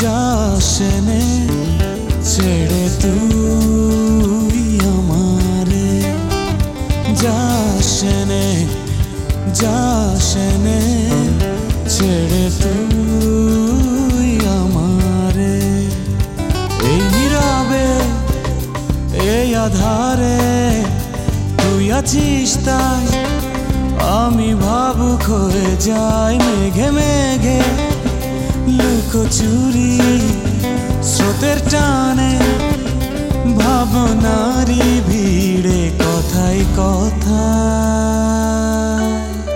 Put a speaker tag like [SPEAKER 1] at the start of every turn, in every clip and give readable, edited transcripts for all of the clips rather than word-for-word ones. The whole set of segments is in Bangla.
[SPEAKER 1] যাসনে ছেড়ে তুই আমারে, যাসনে যাসনে ছেড়ে তুই আমারে। এই নীরবে এই আধারে তুই আছিস তাই আমি ভাবুক হয়ে যাই। মেঘে মেঘে লুকোচুরি স্রোতের টানে ভাবনারি ভিড়ে কথায় কথায়।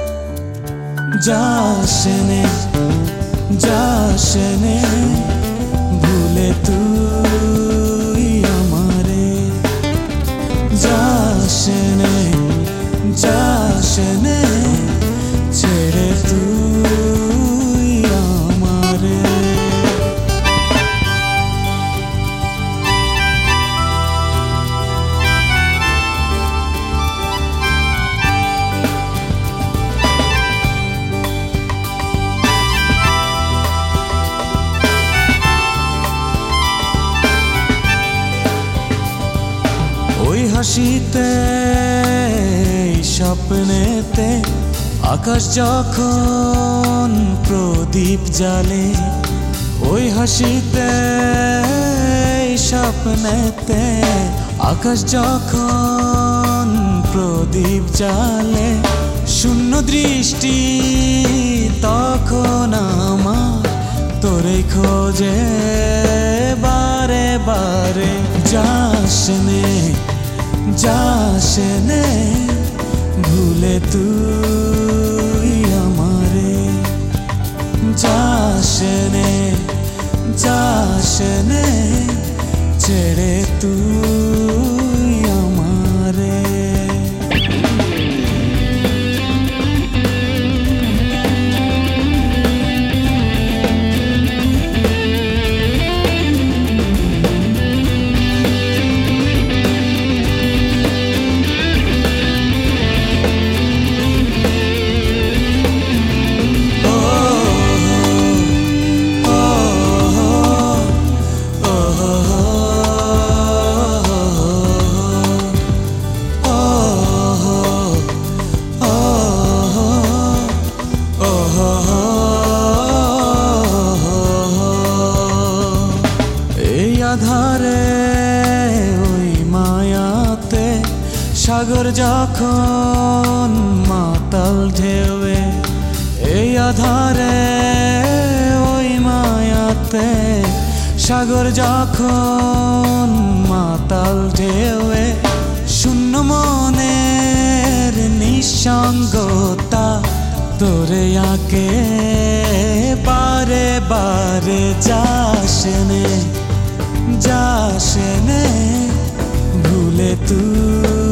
[SPEAKER 1] যাসনে যাসনে ভুলে তুই আমারে, যাসনে যাসনে ছেড়ে তুই আমারে। ওই হাসিতে স্বপ্নেতে আকাশ যখন প্রদীপ জ্বালে, ওই হাসিতে স্বপ্নেতে আকাশ যখন প্রদীপ জ্বালে, শূন্য দৃষ্টি তখন আমার তোরে খোঁজে বারে বারে। যাসনে যাসনে ভুলে তুই আমারে, যাসনে যাসনে ছেড়ে তুই আমারে। আধারে ওই মায়াতে সাগর যখন মাতাল ঢেউয়ে, এই আধারে ওই মায়াতে সাগর যখন মাতাল ঢেউয়ে, শূন্য মনের নিঃসঙ্গতা তোরে আঁকে বারে বারে। যাসনে যাসনে ভুলে তুই